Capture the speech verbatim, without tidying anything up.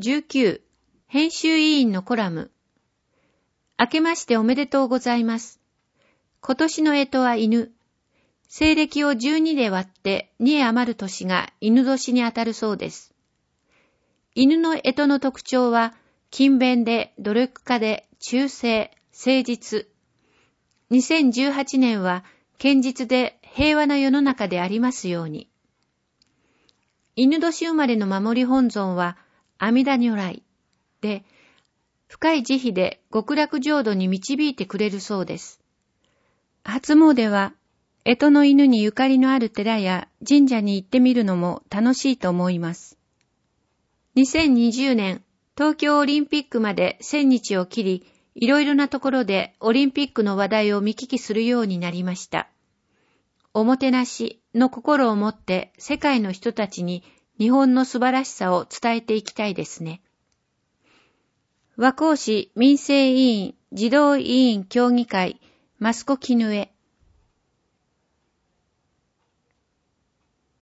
じゅうきゅう、編集委員のコラム。明けましておめでとうございます。今年の干支は犬。西暦をじゅうにで割ってにへ余る年が犬年にあたるそうです。犬の干支の特徴は、勤勉で努力家で忠誠、誠実。にせんじゅうはちねんは堅実で平和な世の中でありますように。犬年生まれの守り本尊は阿弥陀如来で、深い慈悲で極楽浄土に導いてくれるそうです。初詣は、干支の犬にゆかりのある寺や神社に行ってみるのも楽しいと思います。にせんにじゅうねん、東京オリンピックまでせんにちを切り、いろいろなところでオリンピックの話題を見聞きするようになりました。おもてなしの心を持って世界の人たちに日本の素晴らしさを伝えていきたいですね。和光市民生委員児童委員協議会益子絹江